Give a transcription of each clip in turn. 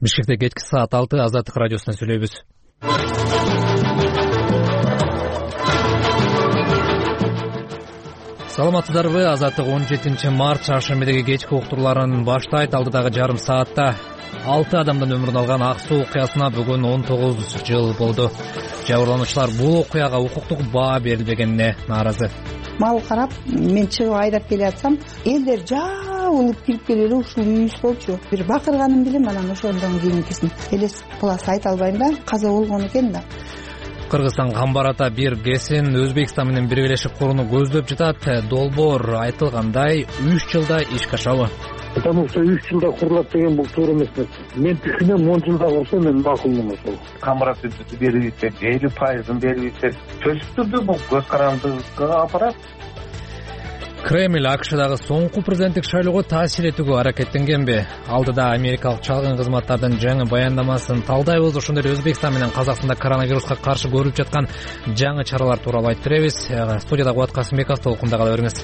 Бишкекте кечки саат 6 Азаттык радиосунан сүйлөйбүз. Саламатсыздарбы? Азаттык 17 март чаршембидеги кечки уктурларын баштайт. Алдыдагы жарым саатта 6 адамдын өмүрүн алган ак суу окуясына бүгүн 19 жыл болду. Жабырлануучулар бул окуяга укуктук баа берилбегенине нааразы. Мал карап, мен чыгып айдап келатсам, элдер жабылып кирип келели ушул үйүбүз болчу. Бир бакырганын билем, анан ошондон кийинкисин элес плас айта албайм да, каза болгон экен да. Кыргызстан Камбар ата бир кесин Өзбекстан менен биргелешип курууну көздөп жатат. Долбоор айтылгандай 3 жылда ишке ашабы. Потому что 3 жылда курулат деген бул туура эмес нерсе. Мен түшүнөм 10 жылда курса мен макулмун ошол. Камбар бюджети берип исек, 50% берип исек, чөчүп турду бул көз карандыга апарат. Кремль АКШдагы соңку президенттик шайлоого таасир этүүгө аракеттенгенби? Алдыда америкалык чалгын кызматтардын жаңы баяндамасын талдайбыз. Ошондой эле Өзбекстан менен Казакстанда коронавируска каршы көрүлүп жаткан жаңы чаралар тууралуу айтып беребиз. Студияда Кубат Касымбеков, толкунда кала бериңиз.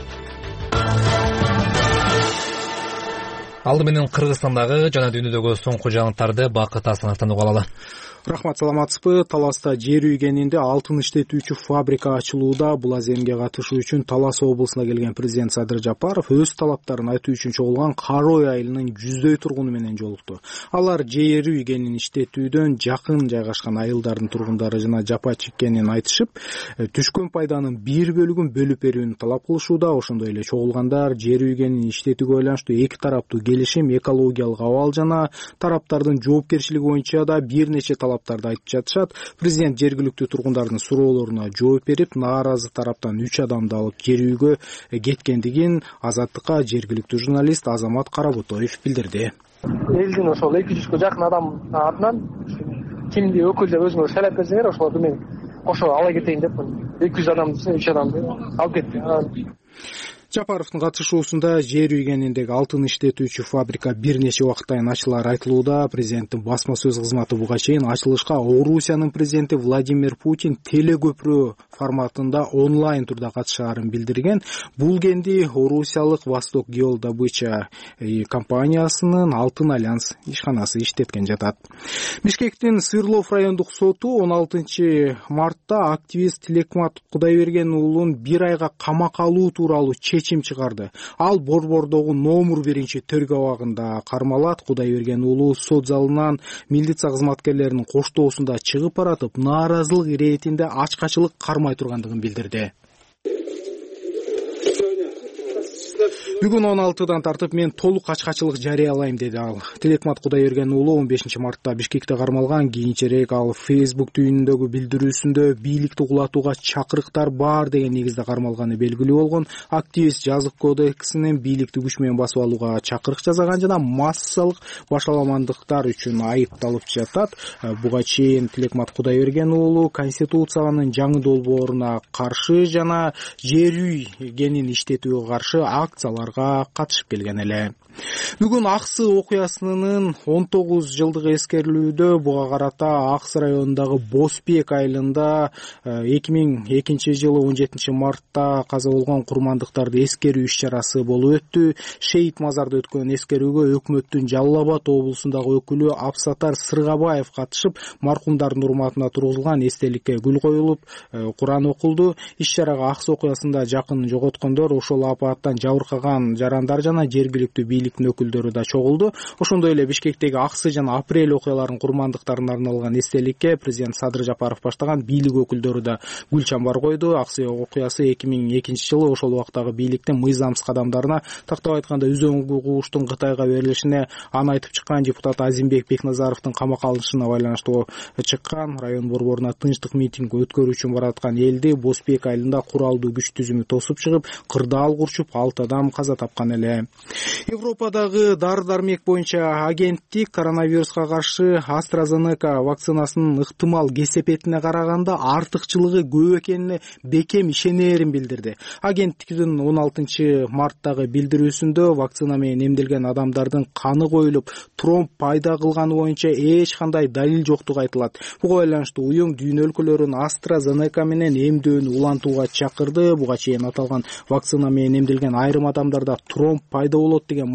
Алды менен Кыргызстандагы жана дүйнөдөгү соңку жаңылыктарды Бакыт Асановдон угуп алалы. Рахмат, саламатсызбы? Таласта жер үйгенинде алтын иштетүүчү фабрика ачылууда. Бул аземге катышуу үчүн Талас облусуна келген президент Садыр Жапаров өз талаптарын айтуу үчүн чогулган Карой айылынын 100дөй тургуну менен жолукту. Алар жер үйгенин иштетүүдөн жакын жайгашкан айылдардын тургундары жана жапа чеккенин айтышып, түшкөн пайданын бир бөлүгүн бөлүп берүүнү талап кылышууда. Ошондой эле чогулгандар жер үйгенин иштетүүгө байланыштуу эки тараптуу келишим, экологиялык абал жана тараптардын жоопкерчилиги боюнча да бир нече талаптарды айтып жатышат. Президент жергиликтүү тургундардын суроолоруна жооп берип, нааразы тараптан 3 адамды алып жер үйгө кеткендигин Азаттыкка жергиликтүү журналист Азамат Карабутоев билдирди. Элдин ошол 200га жакын адам атынан кимди өкүлдөр өзүңөр шайлап берсеңер, ошолорду мен кошо ала кетейин деп 200 адамды, 3 адамды алып кеттим. Жапаровдун катышуусунда жер үйгениндеги алтын иштетүүчү фабрика бир нече убакыттан ачылары айтылууда. Президенттин басма сөз кызматы буга чейин ачылышка Орусиянын президенти Владимир Путин телекөпүрө форматында онлайн турда катышаарын билдирген. Бул кенди орусиялык Восток Геодобыча компаниясынын Алтын Альянс ишканасы иштеткен жатат. Бишкектин Сырлов райондук соту 16 мартта активист Тилекмат Кудайберген уулун 1 айга камакка алуу тууралуу чечим чыгарды. Ал Борбордогу номер 1 тергөө абагында кармалат. Кудайберген уулу сот залынан милиция кызматкерлеринин коштоосунда чыгып баратып, нааразылык иретинде ачкачылык кармай тургандыгын билдирди. Бүгүн 16-дан тартып мен толук ачкачылык жарыялайм, деди ал. Тилекмат Кудайберген уулу 15 мартта Бишкекте кармалган. Кийинчерээк ал Facebook түйүнүндөгү билдирүүсүндө бийликти кулатууга чакырыктар бар деген негизде кармалганы белгилүү болгон. Активист жазык кодексинин бийликти күч менен басып алууга чакырык жасаган жана массалык башаламандыктар үчүн айыпталып жатат. Буга чейин Тилекмат Кудайберген уулу Конституциянын жаңы долбооруна каршы жана жер үйгенин иштетүүгө каршы акциялар катышып келген эле. Бүгүн Аксы окуясынын 19 жылдыгы эскерилүүдө. Буга карата Аксы районундагы Босбек айылында 2002 жылы 17 мартта каза болгон курмандыктарды эскерүү иш-чарасы болуп өттү. Шейит мазарда өткөн эскерүүгө өкмөттүн Жалал Абад облусундагы өкүлү Абсатар Сыргабаев катышып, маркумдардын урматына тургузулган эстеликке гүл коюлуп, Куран окулду. Иш-чарага Аксы окуясында жакын жоготкондор, ошол апаттан жабыркаган жарандар жана жергиликтүү бийликтин өкүлдөрү да чогулду. Ошондой эле Бишкектеги Аксы жана Апрель окуяларынын курмандыктарына арналган эстеликке президент Садыр Жапаров баштаган бийлик өкүлдөрү да гүл чамбар койду. Аксы окуясы 2002 жылы ошол убактагы бийликтин мыйзамсыз кадамдарына, тактап айтканда үзөңгү кууштун Кытайга берилишине, аны айтып чыккан депутат Азимбек Бекназаровдун камакка алынышына байланыштуу чыккан. Район борборуна тынчтык митинг өткөрүү үчүн бараткан элди Босбек айылында куралдуу күч түзүмү тосуп чыгып, кырдаал курчуп, 6 адам каза тапкан эле. Европадагы дары-дармек боюнча агенттик коронавируска каршы AstraZeneca вакцинасынын ыктымал кесепетине караганда артыкчылыгы көп экенине бекем ишенерин билдирди. Агенттиктин 16 марттагы билдирүүсүндө вакцина менен эмделген адамдардын каны коюлуп, тромб пайда кылганы боюнча эч кандай далил жоктугу айтылат. Буга байланыштуу уюм дүйнө өлкөлөрүн AstraZeneca менен эмдөөнү улантууга чакырды. Буга чейин аталган вакцина менен эмделген айрым адамдарда тромб пайда болот деген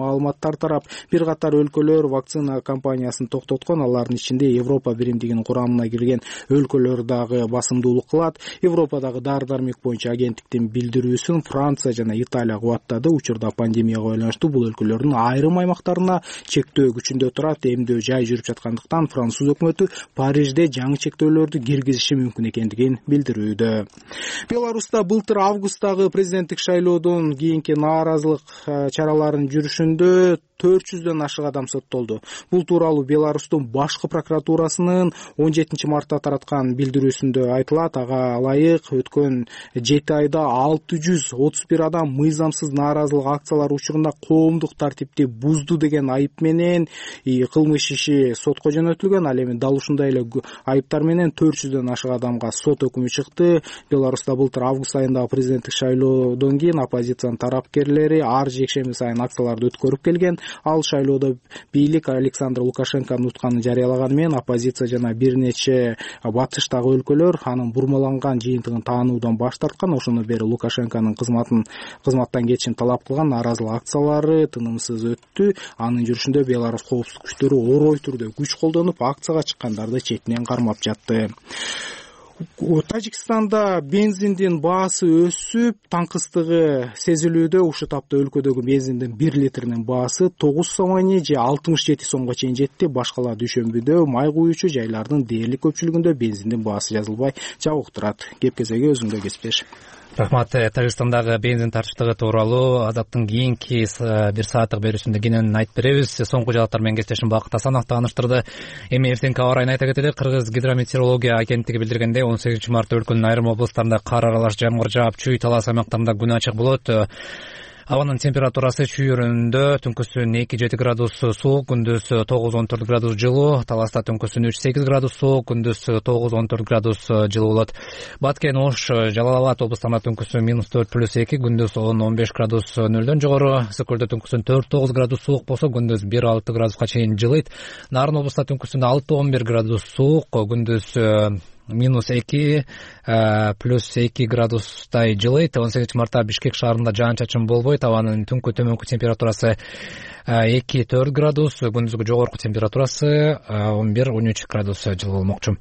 маалыматтар тарап. Бир катар өлкөлөр вакцина кампаниясын токтоткон, алардын ичинде Европа биримдигинин курамына кирген өлкөлөр дагы басымдуулук кылат. Европадагы дары-дармек боюнча агенттиктин билдирүүсүн Франция жана Италия кубаттады. Учурда пандемияга байланыштуу бул өлкөлөрдүн айрым аймактарына чектөө күчүндө турат. Эмдөө жай жүрүп жаткандыктан француз өкмөтү Парижде жаңы чектөөлөрдү киргизиши мүмкүн экендигин билдирүүдө. Беларуста былтыр августтагы президенттик шайлоодон кийинки нааразылык чараларын жүрүшүндө 400дөн ашык адам соттолду. Бул тууралуу Беларустун башкы прокуратурасынын 17 мартта тараткан билдирүүсүндө айтылат. Ага ылайык өткөн 7 айда 631 адам мыйзамсыз нааразылык акциялары учурунда коомдук тартипти бузду деген айып менен кылмыш иши сотко жөнөтүлгөн. Ал эми дал ушундай эле айыптар менен 400дөн ашык адамга сот өкүмү чыкты. Беларуста былтыр август айындагы президенттик шайлоодон кийин оппозициянын тарапкерлери ар жекшемби сайын акцияларды өткөрүп келген. Ал шайлоодо бийлик Александр Лукашенконун утканын жарыялаганы менен оппозиция жана бир нече батыштагы өлкөлөр анын бурмаланган жыйынтыгын таануудан баш тарткан. Ошондон бери Лукашенконун кызматтан кетишин талап кылган нааразылык акциялары тынымсыз өттү. Анын жүрүшүндө Беларусь коопсуздук күчтөрү орой түрдө күч колдонуп, акцияга чыккандарды четинен кармап жатты. Тажикстанда бензиндин баасы өсүп, таңкыстыгы сезилүүдө. Ушул тапта өлкөдөгү бензиндин 1 литринин баасы 9 сомони же 67 сомго чейин жетти. Башкала дүйшөмбүдө май куюучу жайлардын дээрлик көпчүлүгүндө бензиндин баасы жазылбай жабык турат. Кепкезеге өзүңдө кеспеш. Рахмат. Тажикстандагы бензин тартыштыгы тууралуу Азаттын кийинки 1 сааттык берүүсүндө кенен айтып беребиз. Соңку жаңылыктар менен кесиптешим Бакыт Асанов тааныштырды. Эми эртеңки аба ырайын айта кетели. Кыргыз гидрометеорология агенттиги билдиргендей 18 мартта өлкөнүн айрым облустарында кар аралаш жамгыр жаап, Чүй, Талас аймактарында күн ачык болот. Абанын температурасы Чүй өрүндө түнкүсүн 2-7 градус суук, күндүз 9-14 градус жылуу, Таласта түнкүсүн 3-8 градус суук, күндүз 9-14 градус жылуу болот. Баткен, Ош, Жалал Абад облустарында түнкүсүн -4+2, күндүз 10-15 градус нөлдөн жогору, Ысык-Көлдө түнкүсүн 4-9 градус суук болсо, күндүз 1-6 градуска чейин жылыйт. Нарын облустта түнкүсүн 6-11 градус суук, күндүз -2 +2 градустай жылыйт. 18 мартта Бишкек шаарында жаан-чачын болбойт. Абанын түнкү төмөнкү температурасы 2-4 градус, күндүзгү жогорку температурасы 11-13 градус жылуу болмокчу.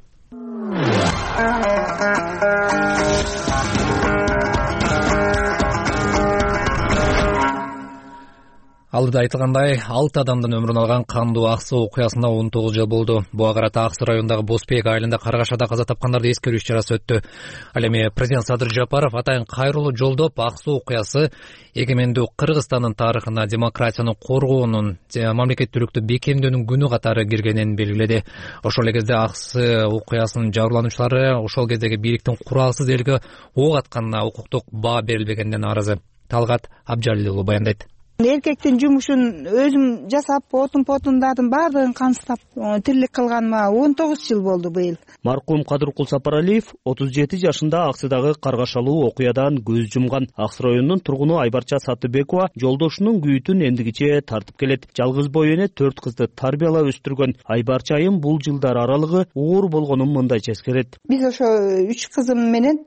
Алдыда айтылгандай, 6 адамдын өмүрүн алган кандуу Аксы окуясына 19 жыл болду. Буга карата Аксы районундагы Боспек айылында Каргашада каза тапкандарды эскерүү иш-чарасы өттү. Ал эми президент Садыр Жапаров атайын кайрылуу жолдоп, Аксы окуясы эгемендүү Кыргызстандын тарыхына демократияны коргоонун, мамлекеттүүлүктү бекемдөөнүн күнү катары киргенин белгиледи. Ошол эле кезде Аксы окуясынын жабырлануучулары ошол кездеги бийликтин куралсыз элге ок атканына укуктук баа берилбегенине нааразы. Талгат Абжалил баяндайт. Эркектин жумушун өзүм жасап, отун-потундардын баардыгын камсыздап тирилик кылганыма 19 жыл болду быйыл. Маркум Кадыркул Сапаралиев 37 жашында Аксыдагы каргашалуу окуядан көз жумган. Аксы районунун тургуну Айбарча Саттыбекова жолдошунун күйүтүн эндигиче тартып келет. Жалгыз бой эне 4 кызды тарбиялап өстүргөн. Айбарча айым бул жылдар аралыгы оор болгонун мындайча эскерет. Биз ошо 3 кызым менен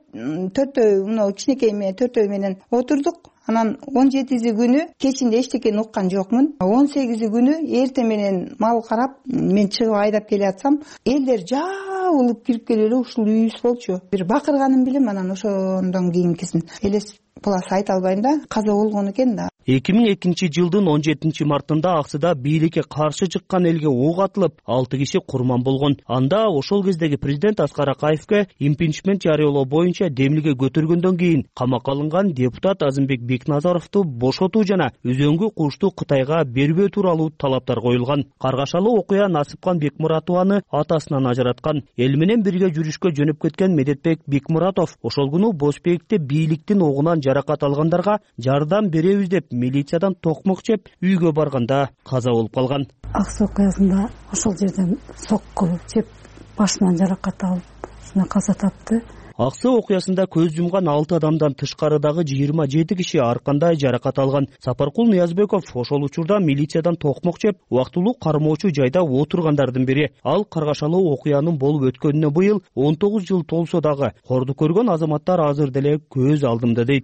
4 мына кичинекей менен 4 менен отурдук. Анан 17 күнү кечинде эчтекени уккан жокмун. 18 күнү эрте менен мал карап, мен чыгып айдап келатсам, элдер жабылып кирип келеле ушул үйүбүз болчу. Бир бакырганын билем, анан ошондон кийинкисин элес плас айта албайм да, каза болгон экен да. 2002 жылдын 17 мартында Аксыда бийликке каршы чыккан элге ок атылып, 6 киши курман болгон. Анда ошол кездеги президент Аскар Акаевке импичмент жарыялоо боюнча демилге көтөргөндөн кийин камакка алынган депутат Азымбек Бекназаровду бошотуу жана өзөңгү кушту Кытайга бербөө тууралуу талаптар коюлган. Каргашалуу окуя Насыпкан Бекмуратованы атасынан ажыраткан. Эл менен бирге жүрүшкө жөнөп кеткен Медетбек Бекмуратов ошол күнү Боспекте бийликтин огунан жаракат алгандарга жардам беребиз деп милициядан токмок жеп үйгө барганда каза болуп калган. Аксы окуясында ошол жерден сокку жеп башынан жаракат алып, каза тапты. Аксы окуясында көз жумган 6 адамдан тышкарыдагы 27 киши ар кандай жаракат алган. Сапаркул Ниязбеков ошол учурда милициядан токмок жеп, убактылуу кармоочу жайда отургандардын бири. Ал каргашалуу окуянын болуп өткөнүнө быйыл 19 жыл толсо дагы корду көргөн азаматтар азыр деле көз алдымда дейт.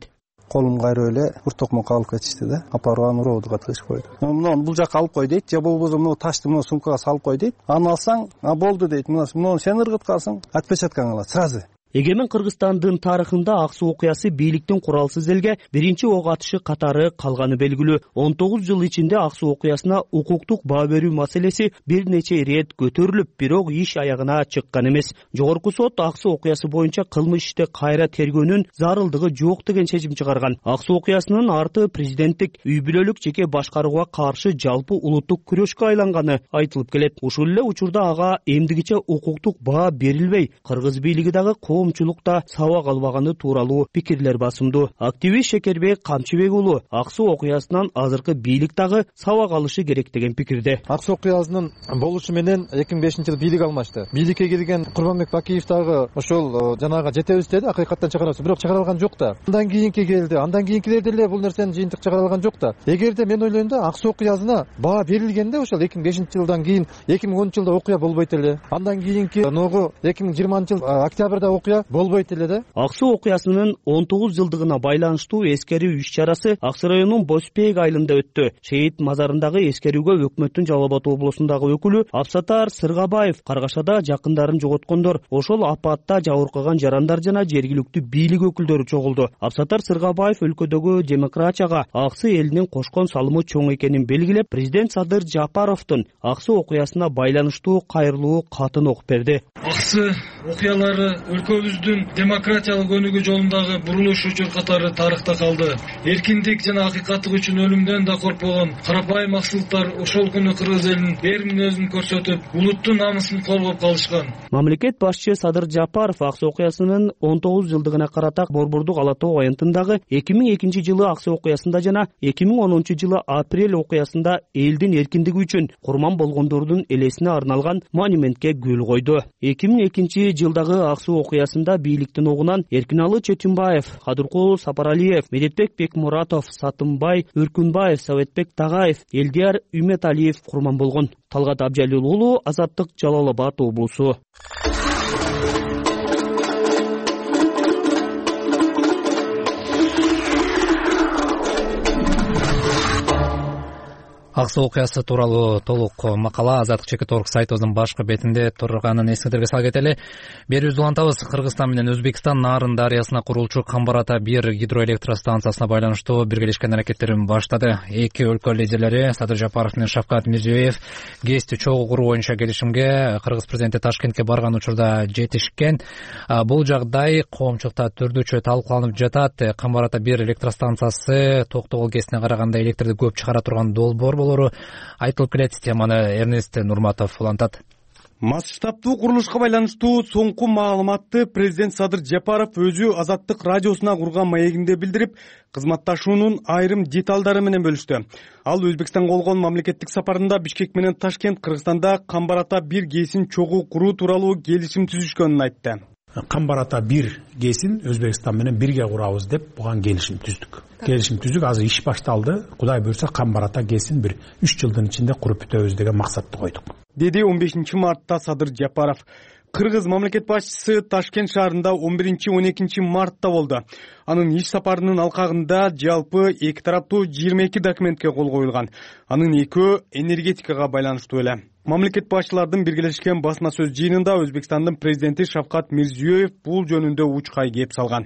колум кайрып эле ур токмокко алып кетишти да. Апарып аны уроодуга тыгышып койду. Муну бул жакка алып кой дейт, же болбосо муну ташты муну сумкага салып кой дейт. Аны алсаң, болду дейт. Муну сен ыргыткансың, отпечаткаң алат сразу. Эгемен Кыргызстандын тарыхында ак суу окуясы бийликтин куралсыз элге биринчи ок атышы катары калганы белгилүү. 19 жыл ичинде ак суу окуясына укуктук баа берүү маселеси бир нече ирет көтөрүлүп, бирок иш аягына чыккан эмес. Жогорку сот ак суу окуясы боюнча кылмыш ишти кайра тергөөнүн зарылдыгы жок деген чечим чыгарган. Ак суу окуясынын арты президенттик үй бүлөлүк жеке башкарууга каршы жалпы улуттук күрөшкө айланганы айтылып келет. Ушул эле учурда ага эмдигиче укуктук баа берилбей, кыргыз бийлиги дагы коомчулукта сабак албаганы тууралуу пикирлер басымдуу. Активист Шекербек Камчыбек уулу ак суу окуясынан азыркы бийлик дагы сабак алышы керек деген пикирде. Ак суу окуясынын болушу менен 2005-жылы бийлик алмашты. Бийликке келген Курманбек Бакиев дагы ошол жанага жетебиз деди, акыйкаттан чыгарабыз, бирок чыгара алган жок да. Андан кийинки келди. Андан кийинкилер деле бул нерсени жыйынтык чыгара алган жок да. Эгерде мен ойлойм да, ак суу окуясына баа берилгенде ошол 2005-жылдан кийин 2010-жылда окуя болбойт эле. Андан кийинки ногу 2020-жыл октябрда окуя болбойт эле да. Ак суу окуясынын 19 жылдыгына байланыштуу эскерүү иш-чарасы Ак Сай районунун Босбек айылында өттү. Шейит мазарындагы эскерүүгө өкмөттүн Жалал Абад облусундагы өкүлү Абсатар Сыргабаев, Каргашада жакындарын жоготкондор, ошол апатта жабыркаган жарандар жана жергиликтүү бийлик өкүлдөрү чогулду. Абсатар Сыргабаев өлкөдөгү демократияга Ак Сай элинин кошкон салымы чоң экенин белгилеп, президент Садыр Жапаровдун ак суу окуясына байланыштуу кайрылуу катын окуп берди. Ак Сай окуялары өлкөбүздүн демократиялык өнүгүү жолундагы бурулуш учур катары тарыхта калды. Эркиндик жана акыйкаттык үчүн өлүмдөн да коркпогон карапайым аксыздар ошол күнү кыргыз элинин эр мүнөзүн көрсөтүп, улуттун намысын коргоп калышкан. Мамлекет башчы Садыр Жапаров ак суу окуясынын 19 жылдыгына карата Борбордук Ала Тоо аянтындагы 2002 жылы ак суу окуясында жана 2010 жылы апрель окуясында элдин эркиндиги үчүн курман болгондордун элесине арналган монументке гүл койду. 2002 жылдагы ак суу окуясында бийликтин огунан Эркиналы Четимбаев, Кадыркулу Сапаралиев, Медетбек Бекмуратов, Сатымбай Өркүнбаев, Советбек Тагаев, Элдияр Үметалиев курман болгон. Талгат Абжалил уулу, Азаттык, Жалал Абад облусу. Ак суу окуясы тууралуу толук макала Азаттык ЧК сайтыбыздын башкы бетинде турганын эсиңиздерге сала кетели. Берүүбүздү улантабыз. Кыргызстан менен Өзбекстан Нарын дарыясына курулчу Камбар Ата 1 гидроэлектростанциясына байланыштуу биргелешкен аракеттерин баштады. Эки өлкө лидерлери Садыр Жапаров менен Шавкат Мирзиёев ГЭСти чогуу куруу боюнча келишимге кыргыз президенти Ташкентке барган учурда жетишкен. Бул жагдай коомчулукта түрдүүчө талкууланып жатат. Камбар Ата 1 электростанциясы Токтогул ГЭСине караганда электрди көп чыгара турган долбоор айтылып келет. Теманы Эрнест Нурматов улантат. Масштабтуу курулушка байланыштуу соңку маалыматты президент Садыр Жапаров өзү Азаттык радиосуна курган маегинде билдирип, кызматташуунун айрым деталдары менен бөлүштү. Ал Өзбекстанга болгон мамлекеттик сапарында Бишкек менен Ташкент, Кыргызстанда Камбар Ата 1 ГЭСин чогуу куруу тууралуу келишим түзүшкөнүн айтты. Камбар Ата 1 ГЭСин Өзбекстан менен бирге курабыз деп буга келишим түздүк. Азыр иш башталды. Кудай буйрса Камбар Ата ГЭСин 3 жылдын ичинде куруп бүтөбүз деген максатты койдук. Деди 15 мартта Садыр Жапаров. Кыргыз мамлекет башчысы Ташкент шаарында 11-12 мартта болду. Анын иш сапарынын алкагында жалпы эки тараптуу 22 документке кол коюлган. Анын экөө энергетикага байланыштуу эле. Мамлекет башчылардын биргелешкен басма сөз жыйынында Өзбекстандын президенти Шавкат Мирзиёев бул жөнүндө учкай кеп салган.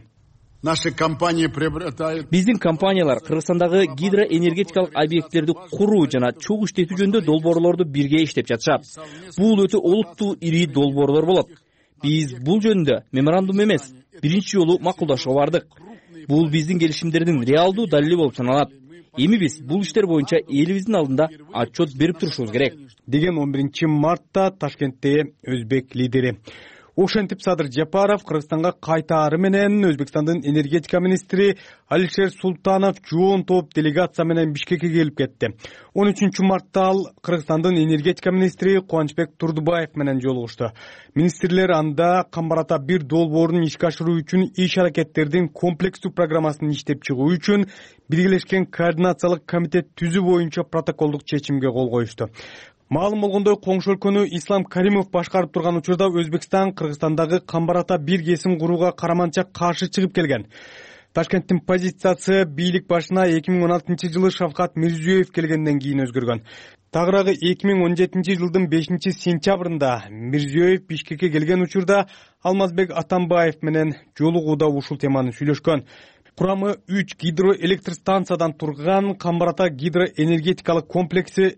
Биздин компаниялар Кыргызстандагы гидроэнергетикалык объекттерди куруу жана чогуу иштетүү жөнүндө долбоорлорду бирге иштеп жатышат. Бул өтө олуттуу ири долбоорлор болот. Биз бул жөнүндө меморандум эмес, биринчи жолу макулдашууга бардык. Бул биздин келишимдердин реалдуу далили болуп саналат. Эми биз бул иштер боюнча элибиздин алдында отчет берип турушубуз керек, деген 11 мартта Ташкентте өзбек лидери. Ошентип Садыр Жапаров Кыргызстанга кайтаары менен Өзбекстандын энергетика министри Алишер Султанов жоон топ делегация менен Бишкекке келип кетти. 13 мартта ал Кыргызстандын энергетика министри Кубанычбек Турдубаев менен жолугушту. Министрлер анда Камбар Ата 1 долбоорун ишке ашыруу үчүн иш аракеттердин комплекстүү программасын иштеп чыгуу үчүн биргелешкен координациялык комитет түзүү боюнча протоколдук чечимге кол коюшту. Маалым болгондой, коңшу өлкөнү Ислам Каримов башкарып турган учурда Өзбекстан Кыргызстандагы Камбар Ата 1 ГЭСин курууга караманча каршы чыгып келген. Ташкенттин позициясы бийлик башына 2016-жылы Шавкат Мирзиёев келгенден кийин өзгөргөн. Тагыраагы 2017 жылдын 5-сентябрында Мирзиёев Бишкекке келген учурда Алмазбек Атамбаев менен жолугууда ушул теманы сүйлөшкөн. Курамы 3 гидроэлектр станциядан турган Камбар-Ата гидроэнергетикалык комплекси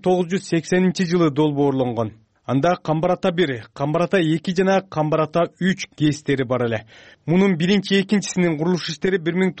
1980 жылы долбоорлонгон. Анда Камбар-Ата 1, Камбар-Ата 2 жана Камбар-Ата 3 ГЭСтери бар эле. Мунун биринчи экинчисинин курулуш иштери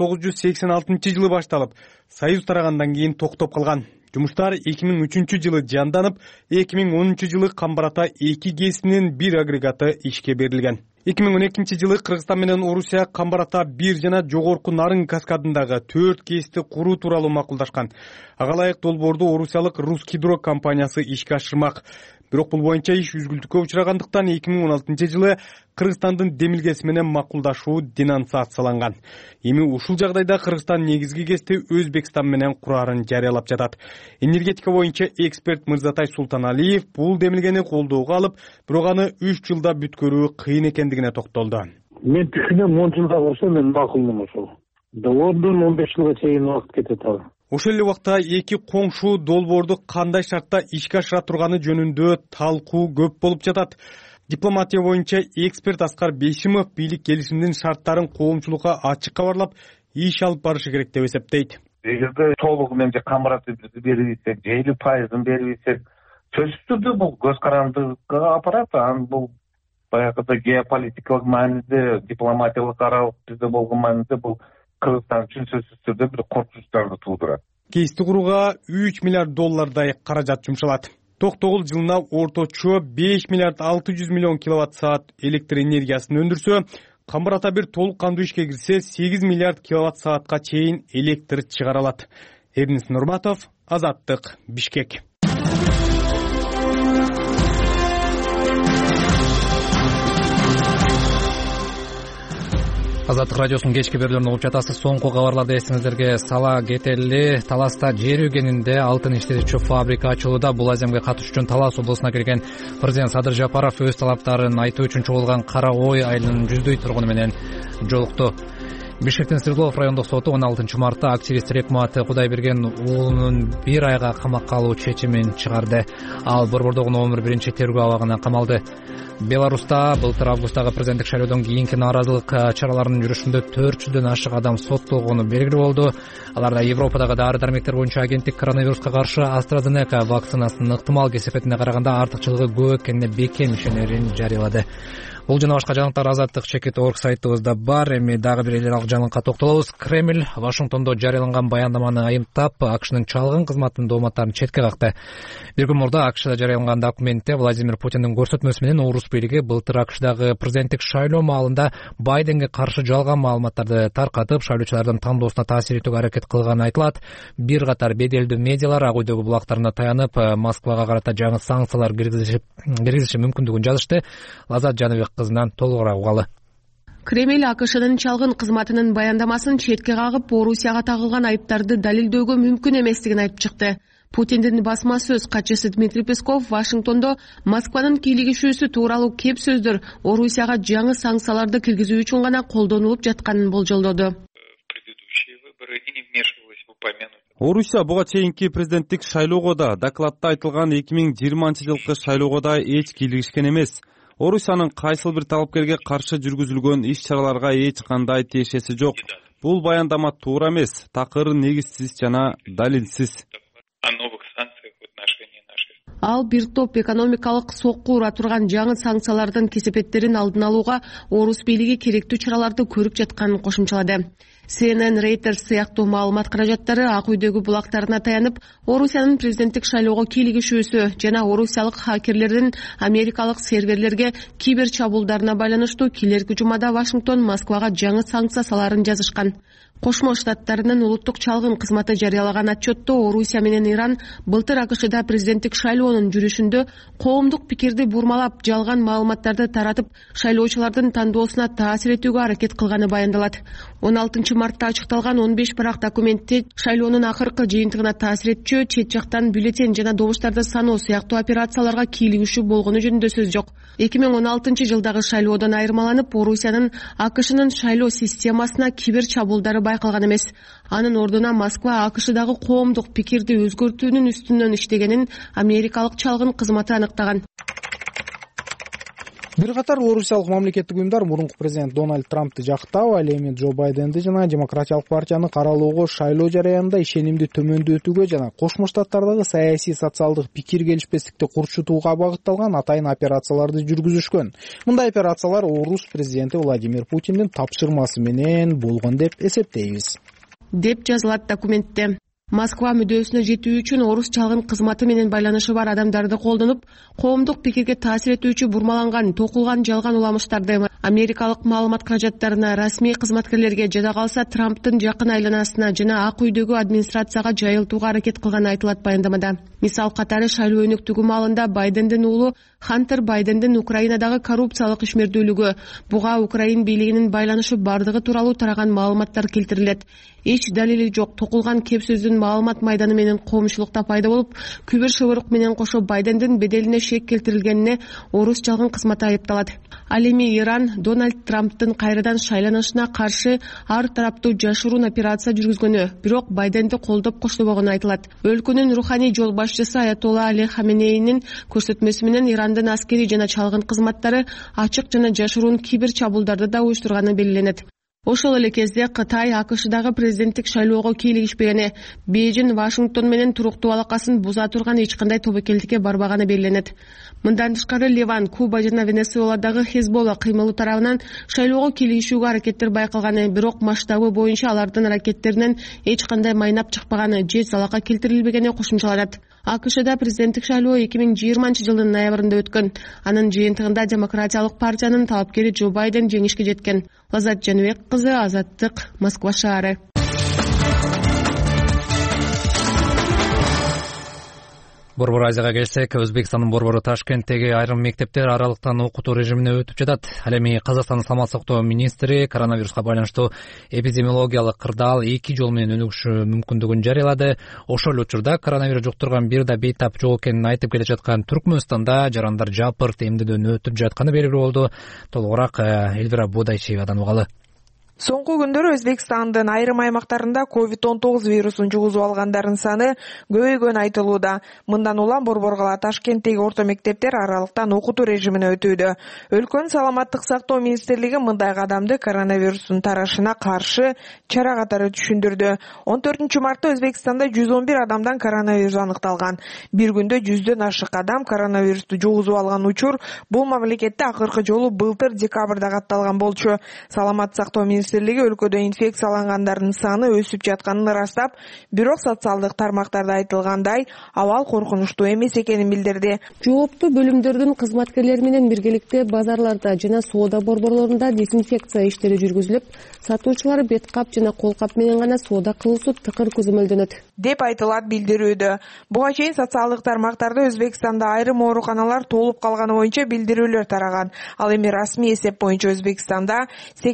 1986 жылы башталып, Союз тарагандан кийин токтоп калган. Жумуштар 2003 жылы жанданып, 2010 жылы Камбар-Ата 2 ГЭСинин бир агрегаты ишке берилген. 2012 жылы Кыргызстан менен Орусия Камбар-Ата 1 жана жогорку Нарын каскадындагы 4 ГЭСти куруу тууралуу макулдашкан. Ага ылайык долбоорду орусиялык Русгидро компаниясы ишке ашырмак. Бирок бул боюнча иш үзгүлтүккө учурагандыктан 2016 жылы Кыргызстандын демилгеси менен макулдашуу денонсацияланган. Эми ушул жагдайда Кыргызстан негизги ГЭСти Өзбекстан менен курарын жарыялап жатат. Энергетика боюнча эксперт Мырзатай Султаналиев бул демилгени колдоого алып, бирок аны 3 жылда бүткөрүү кыйын экендигине токтолду. Мен түшүнөм, 10 жылда болсо мен макулмун ошол. Доордун 15 жылга чейин убакыт кетет ал. Ошол эле убакта эки коңшу долбоорду кандай шартта ишке ашыра турганы жөнүндө талкуу көп болуп жатат. Дипломатия боюнча эксперт Аскар Бейшимов бийлик келишимдин шарттарын коомчулукка ачык кабарлап, иш алып барышы керек деп эсептейт. Эгерде толугу менен Камбар-Атаны берип ийсек, 50% берип ийсек, сөзсүз түрдө бул көз карандыгга апарат. Анан бул баягыда геополитикалык мааниде, дипломатиялык аралык бизде болгон мааниде бул Кыргызстан үчүн сөзсүз түрдө бир коркунучтарды туудурат. ГЭСти курууга 3 миллиард доллардай каражат жумшалат. Токтогул жылына орточо 5 миллиард 600 миллион киловатт саат электр энергиясын өндүрсө, Камбар-Ата 1 толук кандуу ишке кирсе 8 миллиард киловатт саатка чейин электр чыгара алат. Эрнис Нурматов, Азаттык, Бишкек. Азаттык радиосунун кечки берүүлөрүн угуп жатасыз. Соңку кабарларды эсиңиздерге сала кетели. Таласта жер үйгөнүндө алтын иштетүүчү фабрика ачылууда. Бул аземге катышуу үчүн Талас облусуна кирген президент Садыр Жапаров өз талаптарын айтуу үчүн чогулган Кара Ой айылынын жүздөй тургуну менен жолукту. Бишкектин Свердлов райондук соту 16 мартта активист Рекмат Кудайберген уулунун 1 айга камакка алуу чечимин чыгарды. Ал Борбордогу номер 1 тергөө абагына камалды. Беларуста былтыр августтагы президенттик шайлоодон кийинки нааразылык чараларынын жүрүшүндө 400дөн ашык адам соттолгону белгилүү болду. Аларда Европадагы дары-дармектер боюнча агенттик коронавируска каршы AstraZeneca вакцинасынын ыктымал кесепетине караганда артыкчылыгы көп экенине бекем ишенерин жарыялады. Бул жана башка жаңылыктар Азаттык Чекит.org сайтыбызда бар. Эми дагы бир эл жаңылыкка токтолобуз. Кремль Вашингтондо жарыяланган баяндаманы айымтап, АКШнын чалгын кызматынын дооматтарын четке какты. Бир күн мурда АКШда жарыяланган документте Владимир Путиндин көрсөтмөсү менен орус бийлиги былтыр АКШдагы президенттик шайлоо маалында Байденге каршы жалган маалыматтарды таркатып, шайлоочулардын тандоосуна таасир этүүгө аракет кылганы айтылат. Бир катар беделдүү медиалар ак үйдөгү булактарына таянып, Москвага карата жаңы санкциялар киргизиши мүмкүндүгүн жазышты. Лазат Жаныбек кызынан толугураак угалы. Кремль АКШнын чалгын кызматынын баяндамасын четке кагып, Орусияга тагылган айыптарды далилдөөгө мүмкүн эместигин айтып чыкты. Путиндин басма сөз катчысы Дмитрий Песков Вашингтондо Москванын кийлигишүүсү тууралуу кеп сөздөр Орусияга жаңы санкцияларды киргизүү үчүн гана колдонулуп жатканын болжолдоду. Орусия буга чейинки президенттик шайлоого да, докладда айтылган 2020 жылкы шайлоого да эч кийлигишкен эмес. Орусиянын кайсыл бир талапкерге каршы жүргүзүлгөн иш-чараларга эч кандай тиешеси жок. Бул баяндама туура эмес, такыр негизсиз жана далилсиз. Ал бир топ экономикалык сокку ура турган жаңы санкциялардын кесепеттерин алдын алууга орус бийлиги керектүү чараларды көрүп жатканын кошумчалады. CNN, Reuters сыяктуу маалымат каражаттары ак үйдөгү булактарына таянып, Орусиянын президенттик шайлоого кийлигишүүсү жана орусиялык хакерлердин америкалык серверлерге кибер чабуулдарына байланыштуу келерки жумада Вашингтон Москвага жаңы санкция саларын жазышкан. Кошмо Штаттарынын улуттук чалгын кызматы жарыялаган отчетто Орусия менен Иран былтыр АКШда президенттик шайлоонун жүрүшүндө коомдук пикирди бурмалап, жалган маалыматтарды таратып, шайлоочулардын тандоосуна таасир этүүгө аракет кылганы баяндалат. 16 мартта ачыкталган 15 парак документте шайлоонун акыркы жыйынтыгына таасир этчү, чет жактан бюллетень жана добуштарды саноо сыяктуу операцияларга кийлигишүү болгону жөнүндө сөз жок. 2016 жылдагы шайлоодон айырмаланып, Орусиянын АКШнын шайлоо системасына кибер чабуулдары байкалган эмес. Анын ордуна Москва АКШдагы коомдук пикирди өзгөртүүнүн үстүнөн иштегенин америкалык чалгын кызматы аныктаган. Бир катар орусиялык мамлекеттик уюмдар мурунку президент Дональд Трампты жактап, ал эми Джо Байденди жана Демократиялык партияны каралоого шайлоо жараянда ишенимди төмөндөтүүгө жана Кошмо Штаттардагы саясий социалдык пикир келишпестикти курчутууга багытталган атайын операцияларды жүргүзүшкөн. Мындай операциялар орус президенти Владимир Путиндин тапшырмасы менен болгон деп эсептейбиз, деп жазылат документте. Москва мүдөөсүнө жетүү үчүн орус чалгын кызматы менен байланышы бар адамдарды колдонуп, коомдук пикирге таасир этүүчү бурмаланган, токулган жалган уламыштарды америкалык маалымат каражаттарына, расмий кызматкерлерге, жада калса Трамптын жакын айланасына жана Ак үйдөгү администрацияга жайылтууга аракет кылганы айтылат баяндамада. Мисал катары шайлоо өнүктүгү маалында Байдендин уулу Хантер Байдендин Украинадагы коррупциялык ишмердүүлүгү, буга Украин бийлигинин байланышы бардыгы тууралуу тараган маалыматтар келтирилет. Эч далили жок, токулган кеп сөздүн маалымат майданы менен коомчулукта пайда болуп, күбөр шыбырык менен кошо Байдендин беделине шек келтирилгенине орус чалгын кызматы айыпталат. Ал эми Иран Дональд Трамптын кайрадан шайланышына каршы ар тараптуу жашыруун операция жүргүзгөнү, бирок Байденди колдоп коштобогону айтылат. Өлкөнүн руханий жол башчысы Аятолла Али Хаменейнин көрсөтмөсү менен Ирандын аскери жана чалгын кызматтары ачык жана жашыруун кибер чабуулдарды да уюштурганы белгиленет. Ошол эле кезде Кытай АКШдагы президенттик шайлоого кийлигишпегени, Бейжин Вашингтон менен туруктуу алакасын буза турган эч кандай тобокелдикке барбаганы белгиленет. Мындан тышкары Ливан, Куба жана Венесуэладагы Хезболла кыймылы тарабынан шайлоого кийлигишүүгө аракеттер байкалганы, бирок масштабы боюнча алардын аракеттеринен эч кандай майнап чыкпаганы же залалга келтирилбегени кошумчаланат. АКШда президенттик шайлоо 2020 жылдын ноябрында өткөн. Анын жыйынтыгында Демократиялык партиянын талапкери Джо Байден жеңишке жеткен. Лазат Жаныбек кызы, Азаттык, Москва шаары. Борбор Азияга келсек, Өзбекстандын борбору Ташкенттеги айрым мектептер аралыктан окутуу режимине өтүп жатат. Ал эми Казакстандын саламат сактоо министри коронавируска байланыштуу эпидемиологиялык кырдаал 2 жол менен өнүгүшү мүмкүндүгүн жарыялады. Ошол учурда коронавирус жуктурган бир да бейтап жок экенин айтып келе жаткан Түркмөнстанда жарандар жапырт эмдөөдөн өтүп жатканы белгилүү болду. Толугураак Элвира Будайчиевадан угалы. Соңку күндөр Өзбекстандын айрым аймактарында COVID-19 вирусун жугузуп алгандардын саны көбөйгөнү айтылууда. Мындан улам борборгала Ташкенттеги орто мектептер аралыктан окутуу режимине өтүүдө. Өлкөнүн саламаттык сактоо министрлиги мындай кадамды коронавирустун тарашына каршы чара катары түшүндүрдү. 14 мартта Өзбекстанда 111 адамдан коронавирус аныкталган. Бир күндө 100дөн ашык адам коронавирусту жугузуп алган учур бул мамлекетте акыркы жолу былтыр декабрда катталган болчу. Саламат сактоо министрлиги өлкөдө инфекциялангандардын саны өсүп жатканын ырастап, бирок социалдык тармактарда айтылгандай абал коркунучтуу эмес экенин билдирди. Жооптуу бөлүмдөрдүн кызматкерлери менен биргеликте базарларда жана соода борборлорунда дезинфекция иштери жүргүзүлүп, сатуучулар бет кап жана кол кап менен гана соода кылуусу тыкыр көзөмөлдөнөт деп айтылат билдирүүдө. Буга чейин социалдык тармактарда Өзбекстанда айрым ооруканалар толуп калганы боюнча билдирүүлөр тараган. Ал эми расмий эсеп боюнча Өзбекстанда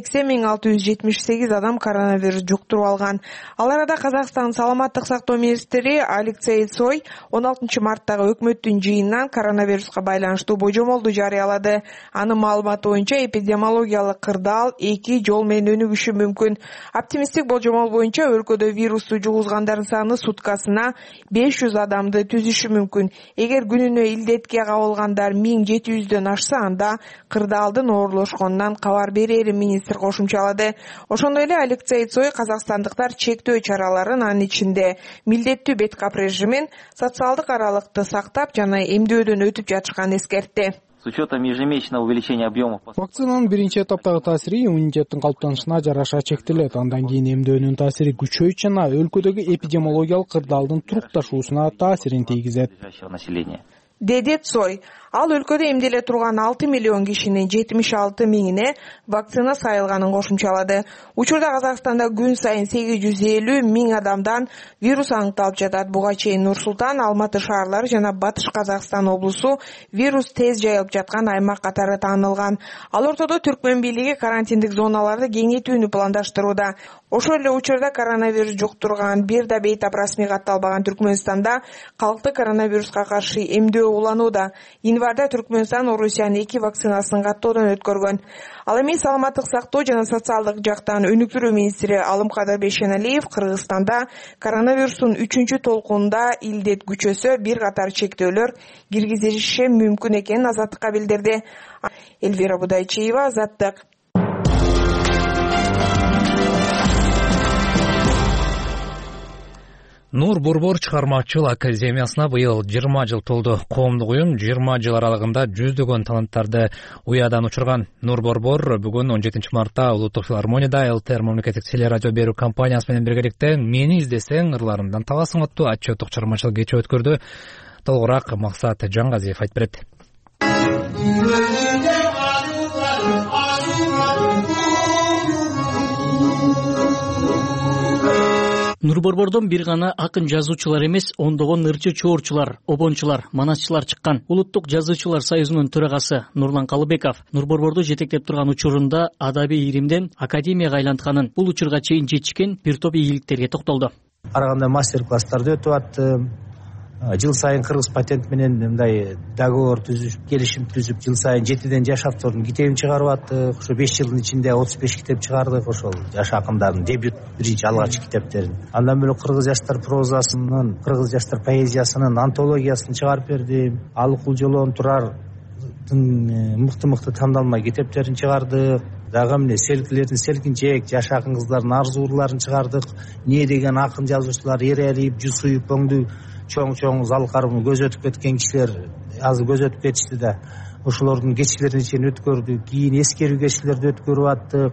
80.678 адам коронавирус жуктуруп алган. Ал арада Казакстан саламаттык сактоо министри Алексей Цой 16 марттагы өкмөттүн жыйынынан коронавируска байланыштуу божомолду жарыялады. Анын маалыматы боюнча эпидемиологиялык кырдаал 2 жол менен өнүгүшү мүмкүн. Оптимисттик божомол боюнча өлкөдө вирусту жугузгандардын саны суткасына 500 адамды түзүшү мүмкүн. Эгер күнүнө илдетке кабылгандар 1700дөн ашса, анда кырдаалдын оорлошконунан кабар берерин министр кошумчалады. Ошондой эле Алексей Цой казакстандыктар чектөө чараларын, анын ичинде милдеттүү бет кап режимин, социалдык аралыкты сактап жана эмдөөдөн өтүп жатышканын эскертти. С учетом ежемесячного увеличения объемов. Вакцинанын биринчи эtaптагы таасири иммунитеттин калыптанышына жараша чектелет. Андан кийин эмдөөнүн таасири күчөйт жана өлкөдөгү эпидемиологиялык кырдаалдын турукташуусуна таасирин тийгизет, деди Цой. Ал өлкөдө эмделе турган 6 миллион кишинин 76 миңине вакцина сайылганын кошумчалады. Учурда Казакстанда күн сайын 850 миң адамдан вирус аныкталып жатат. Буга чейин Нур-Султан, Алматы шаарлары жана Батыш Казакстан облусу вирус тез жайылып жаткан аймак катары таанылган. Ал ортодо Түркмөн бийлиги карантиндик зоналарды кеңейтүүнү пландаштырууда. Ошол эле учурда коронавирус жуктурган бир да бейтап расмий катталбаган Түркмөнстанда калкты коронавируска каршы эмдөө уланууда. Январда Түркмөнстан Орусиянын 2 вакцинасын каттоодон өткөргөн. Ал эми саламаттык сактоо жана социалдык жактан өнүктүрүү министри Алымкадыр Бейшеналиев Кыргызстанда коронавирустун 3-чү толкунунда илдет күчөсө бир катар чектөөлөр киргизилиши мүмкүн экенин Азаттыкка билдирди. Эльвира Будайчиева, Азаттык. Нур Борбор чыгармачыл академиясына быйыл 20 жыл толду. Коомдук уюм 20 жыл аралыгында жүздөгөн таланттарды уядан учурган. Нур Борбор бүгүн 17 мартта Улуттук филармонияда ЛТР мамлекеттик телерадио берүү компаниясы менен биргеликте "Мени издесең ырларымдан табасың" аттуу отчеттук чыгармачылык кече өткөрдү. Толугураак Максат Жангазиев айтып берет. Нур Борбордон бир гана акын жазуучулар эмес, ондогон ырчы чоорчулар, обончулар, манасчылар чыккан. Улуттук жазуучулар союзунун төрагасы Нурлан Калыбеков Нур Борборду жетектеп турган учурунда адабий иримден академияга айлантканын, бул учурга чейин жетишкен бир топ ийгиликтерге токтолду. Караганда мастер-класстарды өтүп аттым. Жыл сайын кыргыз патент менен мындай договор түзүп, келишим түзүп, жыл сайын 7ден жаш автордун китебин чыгарып аттык. Ошо 5 жылдын ичинде 35 китеп чыгардык. Ошол жаш акындардын дебют биринчи алгачкы китептерин. Андан бөлөк кыргыз жаштар прозасынын, кыргыз жаштар поэзиясынын антологиясын чыгарып бердим. Алыкул Жолон Турардын мыкты тандалма китептерин чыгардык. Дагы эмне селкилердин селкинчек, жаш акын кыздардын арзу ырларын чыгардык. Не деген акын жазуучулар Эрелип, Жусуюп, Оңду чоң залкарым көз өтүп кеткен кишилер азыр көз өтүп кетишти да. Ошолордун кечилерин чейин өткөрдүк. Кийин эскерүү кечилерди өткөрүп аттык.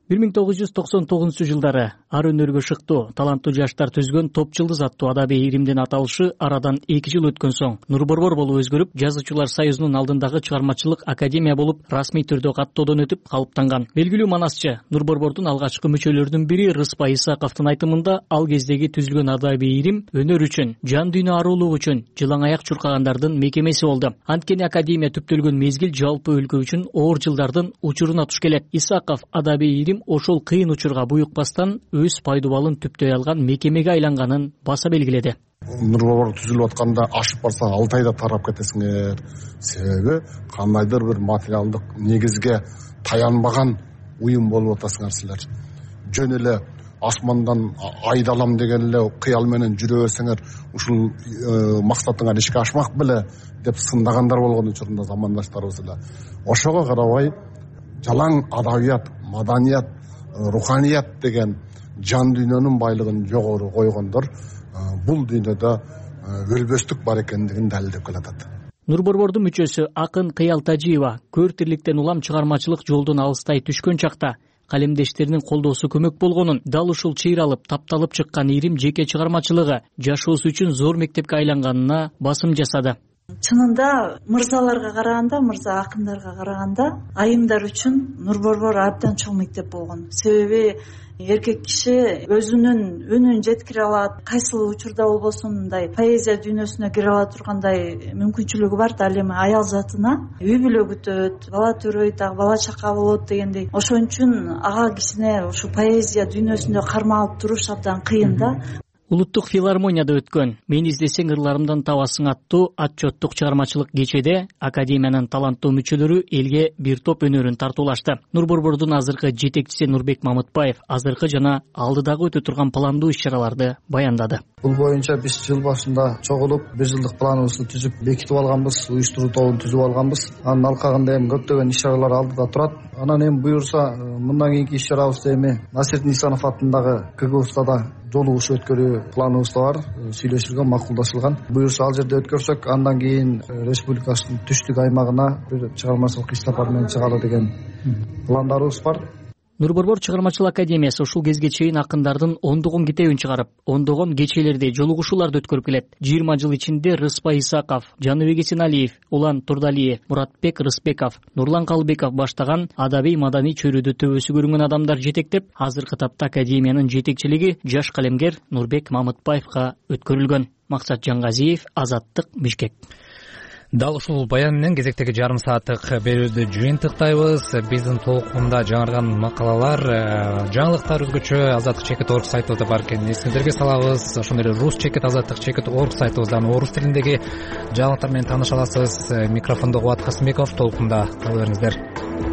1999-жылдары ар өнөргө шыктуу, таланттуу жаштар түзгөн топ жылдыз аттуу адабий иримдин аталышы арадан 2 жыл өткөн соң Нур Борбор болуп өзгөрүп, жазуучулар союзунун алдындагы чыгармачылык академия болуп расмий түрдө каттоодон өтүп калыптанган. Белгилүү манасчы Нур Борбордун алгачкы мүчөлөрүнүн бири Рыспай Исаковдун айтымында ал кездеги түзүлгөн адабий ирим өнөр үчүн, жан дүйнө аруулук үчүн жылаң аяк чуркагандардын мекемеси болду. Анткени академия түптөлгөн мезгил жалпы өлкө үчүн оор жылдардын учуруна туш келет. Исаков адабий ирим ошол кыйын учурга буйукпастан өз пайдубалын түптөй алган мекемеге айланганын баса белгиледи. Нур Борбор түзүлүп атканда ашып барса 6 айда тарап кетесиңер. Себеби кандайдыр бир материалдык негизге таянбаган уюм болуп атасыңар силер. Жөн эле асмандан айдалам деген эле кыял менен жүрө берсеңер, ушул максатыңар ишке ашмак беле деп сындагандар болгон учурунда замандаштарыбыз эле. Ошого карабай жалаң адабият, маданият, руханият деген жан дүйнөнүн байлыгын жогору койгондор бул дүйнөдө өлбөстүк бар экендигин далилдеп келатат. Нур Борбордун мүчөсү акын Кыял Тажиева көр тирликтен улам чыгармачылык жолдон алыстай түшкөн чакта калемдештеринин колдоосу көмөк болгонун, дал ушул чыйралып, тапталып чыккан ирим жеке чыгармачылыгы жашоосу үчүн зор мектепке айланганына басым жасады. Чынында мырзаларга караганда, мырза акындарга караганда айымдар үчүн Нур Борбор абдан чоң мектеп болгон. Себеби эркек киши өзүнүн үнүн жеткире алат, кайсыл учурда болбосун мындай поэзия дүйнөсүнө кире ала тургандай мүмкүнчүлүгү бар. Ал эми аял затына үй бүлө күтөт, бала төрөйт, дагы бала чака болот дегендей. Ошон үчүн ага кишине ушу поэзия дүйнөсүндө кармалып туруш абдан кыйын да. Улуттук филармонияда өткөн "Мени издесең ырларымдан табасың" аттуу отчеттук чыгармачылык кечеде академиянын таланттуу мүчөлөрү элге бир топ өнөрүн тартуулашты. Нур Борбордун азыркы жетекчиси Нурбек Мамытбаев азыркы жана алдыдагы өтө турган пландуу иш-чараларды баяндады. Бул боюнча биз жыл башында чогулуп, бир жылдык планыбызды түзүп бекитип алганбыз, уюштуруу тобун түзүп алганбыз. Анын алкагында эми көптөгөн иш-чаралар алдыда турат. Анан эми буюрса, мындан кийинки иш-чарабызды эми Насирдин Исанов атындагы КГУ-да жолугуш өткөрүү планыбыз да бар, сүйлөшүлгөн, макулдашылган. Буюрса ал жерде өткөрсөк, андан кийин республикабыздын түштүк аймагына бир чыгармачылык иш сапар менен чыгалы деген пландарыбыз бар. Нурборбор чыгармачылык академиясы ушул кезге чейин акындардын ондогон китебин чыгарып, ондогон кечелерди, жолугушууларды өткөрүп келет. 20 жыл ичинде Рыспай Исаков, Жаныбек Эсеналиев, Улан Турдалиев, Муратбек Рыспеков, Нурлан Калбеков баштаган адабий маданий чөйрөдө төбөсү көрүнгөн адамдар жетектеп, азыркы тапта академиянын жетекчилиги жаш калемгер Нурбек Мамытбаевга өткөрүлгөн. Максат Жангазиев, Азаттык, Бишкек. Дал ушул баян менен кезектеги жарым сааттык берүүбүздү жыйынтыктайбыз. Биздин толкунда жаңырган макалалар, жаңылыктар өзгөчө azattik.org сайтыбызда бар экенин эсиңиздерге салабыз. Ошондой эле rus.azattik.org сайтыбыздан орус тилиндеги жаңылыктар менен тааныша аласыз. Микрофондо Кубат Касымбеков, толкунда кала бериңиздер.